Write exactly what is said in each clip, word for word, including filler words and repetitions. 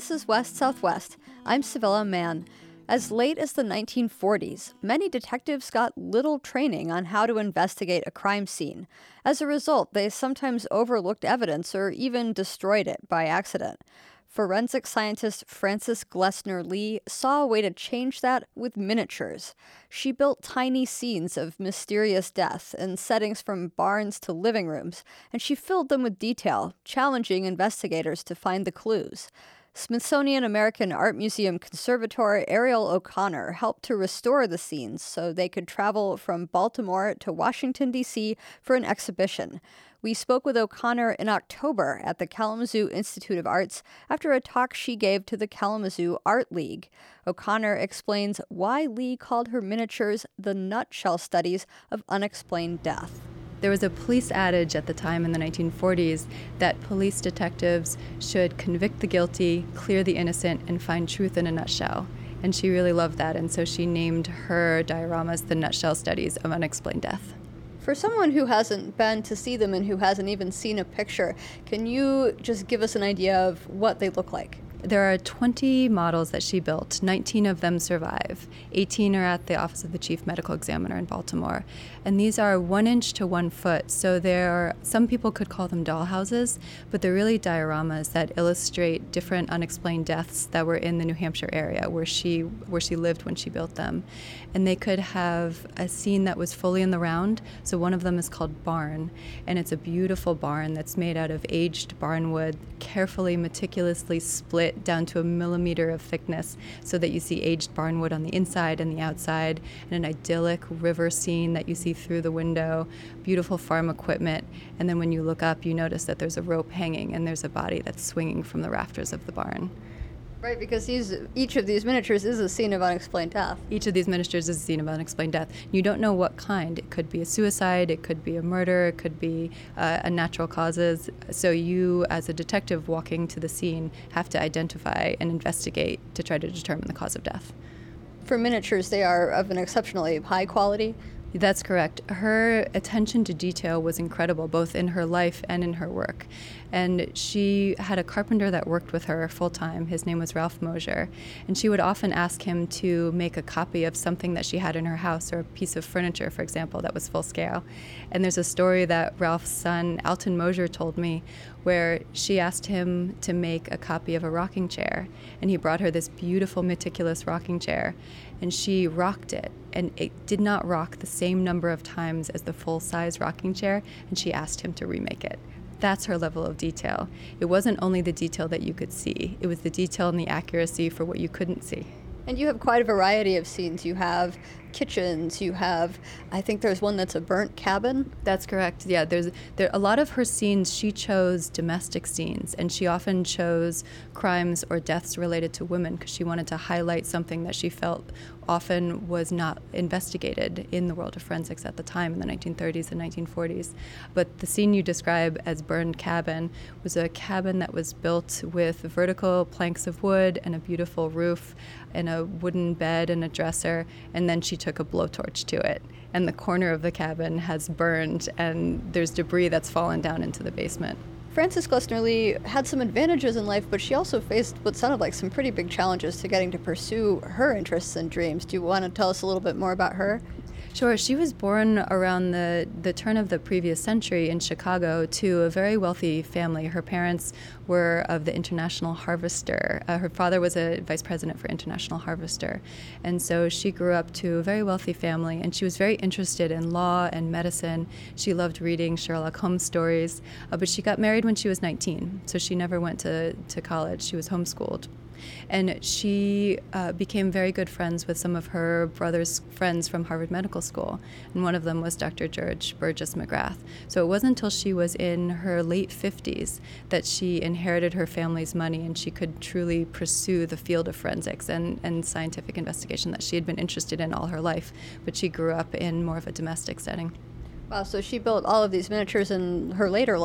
This is West Southwest. I'm Sevilla Mann. As late as the nineteen forties, many detectives got little training on how to investigate a crime scene. As a result, they sometimes overlooked evidence or even destroyed it by accident. Forensic scientist Frances Glessner Lee saw a way to change that with miniatures. She built tiny scenes of mysterious death in settings from barns to living rooms, and she filled them with detail, challenging investigators to find the clues. Smithsonian American Art Museum conservator Ariel O'Connor helped to restore the scenes so they could travel from Baltimore to Washington, D C for an exhibition. We spoke with O'Connor in October at the Kalamazoo Institute of Arts after a talk she gave to the Kalamazoo Art League. O'Connor explains why Lee called her miniatures the nutshell studies of unexplained death. There was a police adage at the time in the nineteen forties that police detectives should convict the guilty, clear the innocent, and find truth in a nutshell. And she really loved that, and so she named her dioramas the Nutshell Studies of Unexplained Death. For someone who hasn't been to see them and who hasn't even seen a picture, can you just give us an idea of what they look like? There are twenty models that she built. nineteen of them survive. eighteen are at the Office of the Chief Medical Examiner in Baltimore. And these are one inch to one foot. So they're, some people could call them dollhouses, but they're really dioramas that illustrate different unexplained deaths that were in the New Hampshire area where she where she lived when she built them. And they could have a scene that was fully in the round. So one of them is called Barn, and it's a beautiful barn that's made out of aged barnwood, carefully, meticulously split down to a millimeter of thickness so that you see aged barnwood on the inside and the outside, and an idyllic river scene that you see through the window, beautiful farm equipment, and then when you look up you notice that there's a rope hanging and there's a body that's swinging from the rafters of the barn. Right, because these, each of these miniatures is a scene of unexplained death. Each of these miniatures is a scene of unexplained death. You don't know what kind. It could be a suicide, it could be a murder, it could be uh, a natural causes. So you, as a detective walking to the scene, have to identify and investigate to try to determine the cause of death. For miniatures, they are of an exceptionally high quality. That's correct. Her attention to detail was incredible, both in her life and in her work. And she had a carpenter that worked with her full-time. His name was Ralph Mosier. And she would often ask him to make a copy of something that she had in her house, or a piece of furniture, for example, that was full scale. And there's a story that Ralph's son, Alton Mosier, told me where she asked him to make a copy of a rocking chair. And he brought her this beautiful, meticulous rocking chair. And she rocked it. And it did not rock the same number of times as the full-size rocking chair, and she asked him to remake it. That's her level of detail. It wasn't only the detail that you could see, it was the detail and the accuracy for what you couldn't see. And you have quite a variety of scenes. You have kitchens, you have, I think there's one that's a burnt cabin. That's correct. Yeah, there's there a lot of her scenes, she chose domestic scenes, and she often chose crimes or deaths related to women because she wanted to highlight something that she felt often was not investigated in the world of forensics at the time in the nineteen thirties and nineteen forties. But the scene you describe as burned cabin was a cabin that was built with vertical planks of wood and a beautiful roof and a wooden bed and a dresser, and then she took a blowtorch to it. And the corner of the cabin has burned, and there's debris that's fallen down into the basement. Frances Glessner Lee had some advantages in life, but she also faced what sounded like some pretty big challenges to getting to pursue her interests and dreams. Do you want to tell us a little bit more about her? Sure. She was born around the, the turn of the previous century in Chicago to a very wealthy family. Her parents were of the International Harvester. Uh, her father was a vice president for International Harvester. And so she grew up to a very wealthy family, and she was very interested in law and medicine. She loved reading Sherlock Holmes stories, uh, but she got married when she was nineteen, so she never went to, to college. She was homeschooled. And she uh, became very good friends with some of her brother's friends from Harvard Medical School. And one of them was Doctor George Burgess McGrath. So it wasn't until she was in her late fifties that she inherited her family's money and she could truly pursue the field of forensics and, and scientific investigation that she had been interested in all her life. But she grew up in more of a domestic setting. Wow, so she built all of these miniatures in her later life.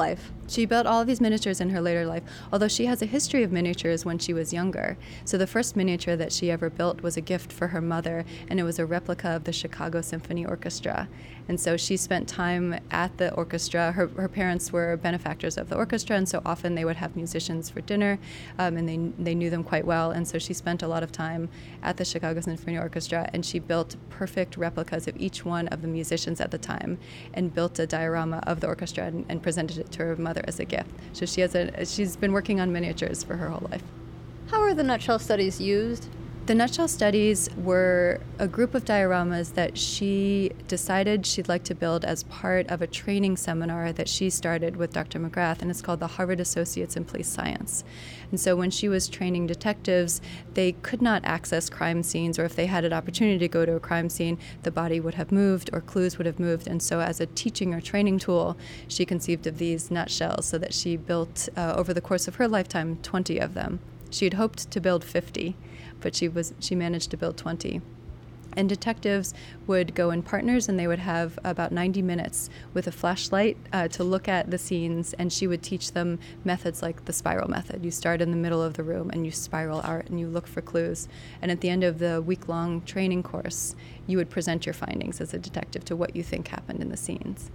She built all of these miniatures in her later life, although she has a history of miniatures when she was younger. So the first miniature that she ever built was a gift for her mother, and it was a replica of the Chicago Symphony Orchestra. And so she spent time at the orchestra. Her, her parents were benefactors of the orchestra, and so often they would have musicians for dinner, um, and they, they knew them quite well. And so she spent a lot of time at the Chicago Symphony Orchestra, and she built perfect replicas of each one of the musicians at the time, and built a diorama of the orchestra and, and presented it to her mother as a gift. So she has a she's been working on miniatures for her whole life. How are the nutshell studies used? The nutshell studies were a group of dioramas that she decided she'd like to build as part of a training seminar that she started with Doctor McGrath, and it's called the Harvard Associates in Police Science. And so when she was training detectives, they could not access crime scenes, or if they had an opportunity to go to a crime scene, the body would have moved or clues would have moved. And so as a teaching or training tool, she conceived of these nutshells so that she built, uh, over the course of her lifetime, twenty of them. She had hoped to build fifty, but she was she managed to build twenty. And detectives would go in partners, and they would have about ninety minutes with a flashlight uh, to look at the scenes, and she would teach them methods like the spiral method. You start in the middle of the room, and you spiral out, and you look for clues. And at the end of the week-long training course, you would present your findings as a detective to what you think happened in the scenes.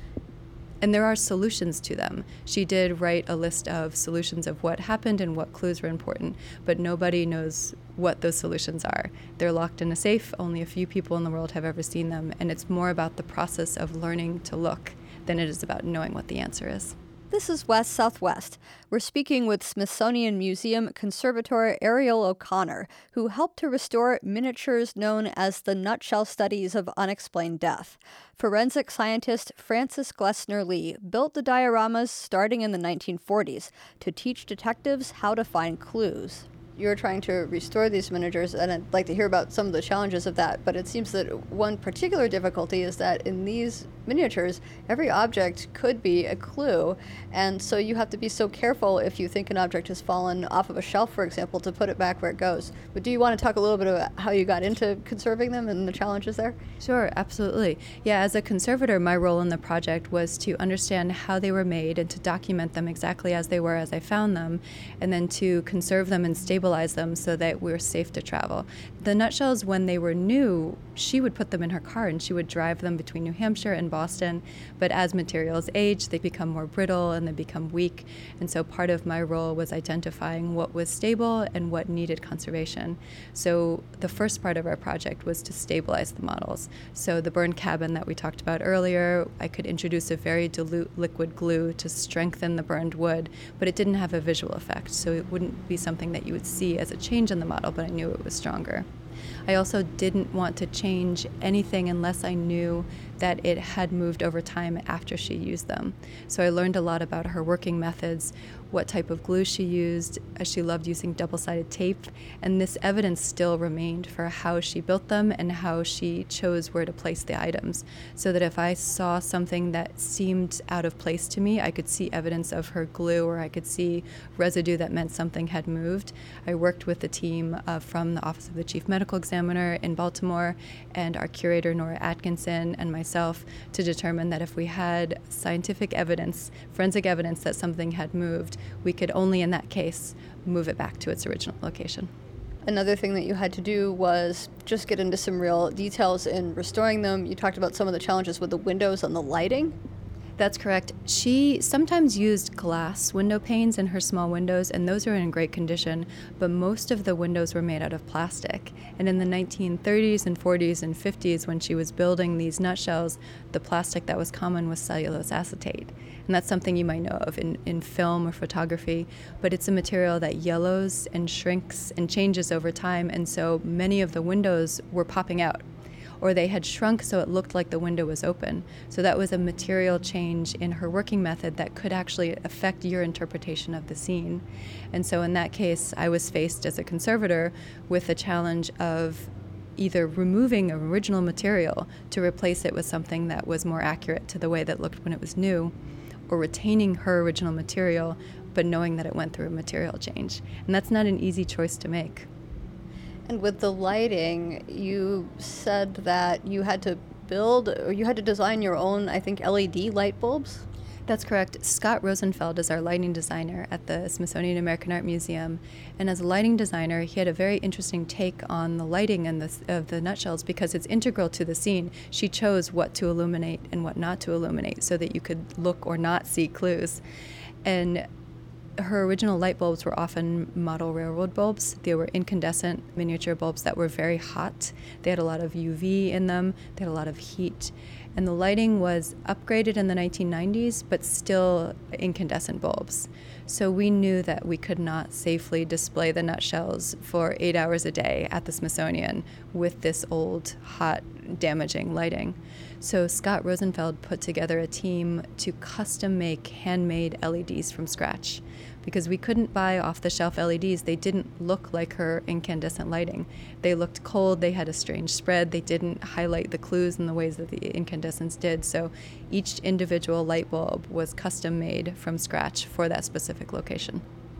And there are solutions to them. She did write a list of solutions of what happened and what clues were important, but nobody knows what those solutions are. They're locked in a safe. Only a few people in the world have ever seen them, and it's more about the process of learning to look than it is about knowing what the answer is. This is West Southwest. We're speaking with Smithsonian Museum conservator Ariel O'Connor, who helped to restore miniatures known as the nutshell studies of unexplained death. Forensic scientist Francis Glessner Lee built the dioramas starting in the nineteen forties to teach detectives how to find clues. You're trying to restore these miniatures, and I'd like to hear about some of the challenges of that, but it seems that one particular difficulty is that in these miniatures, every object could be a clue, and so you have to be so careful if you think an object has fallen off of a shelf, for example, to put it back where it goes. But do you want to talk a little bit about how you got into conserving them and the challenges there? Sure, absolutely. Yeah, as a conservator, my role in the project was to understand how they were made and to document them exactly as they were as I found them, and then to conserve them and stabilize them so that we were safe to travel. The nutshells, when they were new, she would put them in her car and she would drive them between New Hampshire and Boston. But as materials age, they become more brittle and they become weak. And so part of my role was identifying what was stable and what needed conservation. So the first part of our project was to stabilize the models. So the burned cabin that we talked about earlier, I could introduce a very dilute liquid glue to strengthen the burned wood, but it didn't have a visual effect. So it wouldn't be something that you would see as a change in the model, but I knew it was stronger. I also didn't want to change anything unless I knew that it had moved over time after she used them. So I learned a lot about her working methods, what type of glue she used. She loved using double-sided tape, and this evidence still remained for how she built them and how she chose where to place the items, so that if I saw something that seemed out of place to me, I could see evidence of her glue, or I could see residue that meant something had moved. I worked with the team uh, from the Office of the Chief Medical Examiner in Baltimore and our curator, Nora Atkinson, and myself to determine that if we had scientific evidence, forensic evidence that something had moved, we could only in that case move it back to its original location. Another thing that you had to do was just get into some real details in restoring them. You talked about some of the challenges with the windows and the lighting. That's correct. She sometimes used glass window panes in her small windows, and those are in great condition, but most of the windows were made out of plastic. And in the nineteen thirties and forties and fifties, when she was building these nutshells, the plastic that was common was cellulose acetate. And that's something you might know of in, in film or photography, but it's a material that yellows and shrinks and changes over time, and so many of the windows were popping out, or they had shrunk so it looked like the window was open. So that was a material change in her working method that could actually affect your interpretation of the scene. And so in that case, I was faced as a conservator with the challenge of either removing an original material to replace it with something that was more accurate to the way that looked when it was new, or retaining her original material, but knowing that it went through a material change. And that's not an easy choice to make. And with the lighting, you said that you had to build, or you had to design your own, I think, L E D light bulbs? That's correct. Scott Rosenfeld is our lighting designer at the Smithsonian American Art Museum. And as a lighting designer, he had a very interesting take on the lighting and the, of the nutshells because it's integral to the scene. She chose what to illuminate and what not to illuminate so that you could look or not see clues. And her original light bulbs were often model railroad bulbs. They were incandescent miniature bulbs that were very hot. They had a lot of U V in them. They had a lot of heat. And the lighting was upgraded in the nineteen nineties, but still incandescent bulbs. So we knew that we could not safely display the nutshells for eight hours a day at the Smithsonian with this old, hot, damaging lighting. So Scott Rosenfeld put together a team to custom make handmade L E Ds from scratch. Because we couldn't buy off-the-shelf L E Ds. They didn't look like her incandescent lighting. They looked cold, they had a strange spread, they didn't highlight the clues in the ways that the incandescents did. So each individual light bulb was custom made from scratch for that specific location.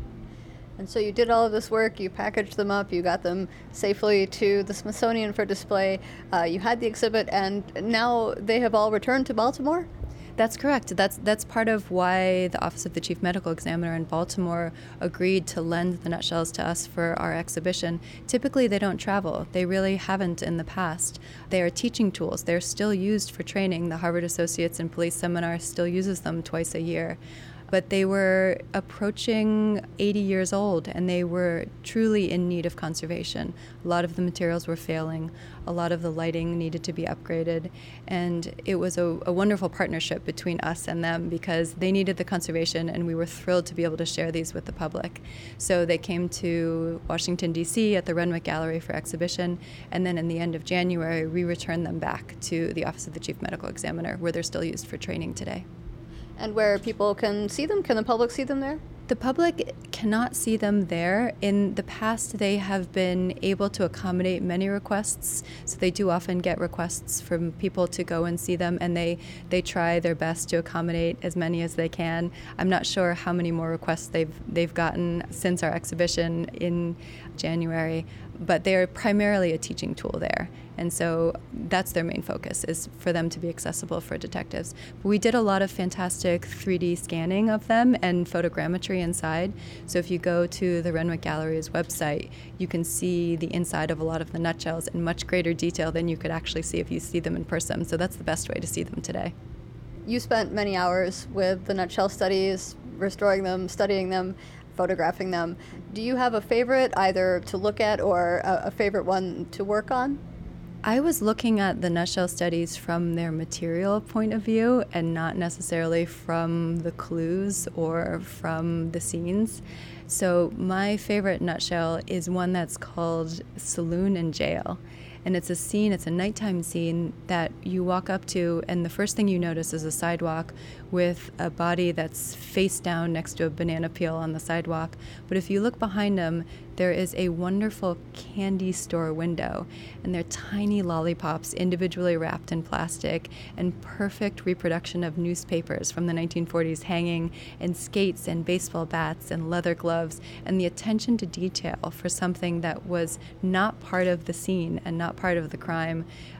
And so you did all of this work, you packaged them up, you got them safely to the Smithsonian for display, uh, you had the exhibit, and now they have all returned to Baltimore? That's correct. That's that's part of why the Office of the Chief Medical Examiner in Baltimore agreed to lend the nutshells to us for our exhibition. Typically, they don't travel. They really haven't in the past. They are teaching tools. They're still used for training. The Harvard Associates in Police Seminar still uses them twice a year. But they were approaching eighty years old, and they were truly in need of conservation. A lot of the materials were failing. A lot of the lighting needed to be upgraded. And it was a, a wonderful partnership between us and them because they needed the conservation, and we were thrilled to be able to share these with the public. So they came to Washington, D C at the Renwick Gallery for exhibition, and then in the end of January, we returned them back to the Office of the Chief Medical Examiner, where they're still used for training today. And where people can see them? Can the public see them there? The public cannot see them there. In the past, they have been able to accommodate many requests, so they do often get requests from people to go and see them, and they, they try their best to accommodate as many as they can. I'm not sure how many more requests they've they've gotten since our exhibition in January, but they're primarily a teaching tool there. And so that's their main focus, is for them to be accessible for detectives. But we did a lot of fantastic three D scanning of them and photogrammetry inside. So if you go to the Renwick Gallery's website, you can see the inside of a lot of the nutshells in much greater detail than you could actually see if you see them in person. So that's the best way to see them today. You spent many hours with the nutshell studies, restoring them, studying them, photographing them. Do you have a favorite either to look at or a, a favorite one to work on? I was looking at the nutshell studies from their material point of view and not necessarily from the clues or from the scenes. So my favorite nutshell is one that's called Saloon and Jail. And it's a scene, it's a nighttime scene that you walk up to, and the first thing you notice is a sidewalk with a body that's face down next to a banana peel on the sidewalk. But if you look behind them, there is a wonderful candy store window, and they're tiny lollipops individually wrapped in plastic, and perfect reproduction of newspapers from the nineteen forties hanging, and skates and baseball bats and leather gloves, and the attention to detail for something that was not part of the scene and not part of the crime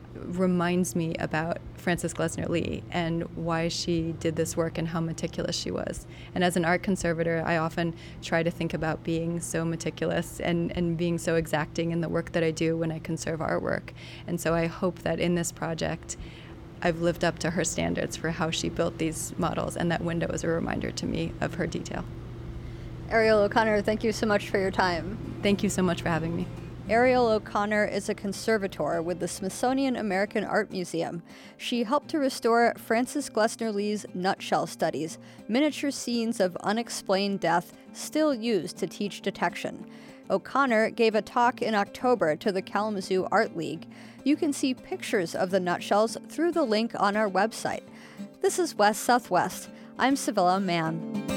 reminds me about Frances Glessner Lee and why she did this work and how meticulous she was. And as an art conservator, I often try to think about being so meticulous and, and being so exacting in the work that I do when I conserve artwork. And so I hope that in this project, I've lived up to her standards for how she built these models, and that window is a reminder to me of her detail. Ariel O'Connor, thank you so much for your time. Thank you so much for having me. Ariel O'Connor is a conservator with the Smithsonian American Art Museum. She helped to restore Frances Glessner Lee's nutshell studies, miniature scenes of unexplained death still used to teach detection. O'Connor gave a talk in October to the Kalamazoo Art League. You can see pictures of the nutshells through the link on our website. This is West Southwest. I'm Civilla Mann.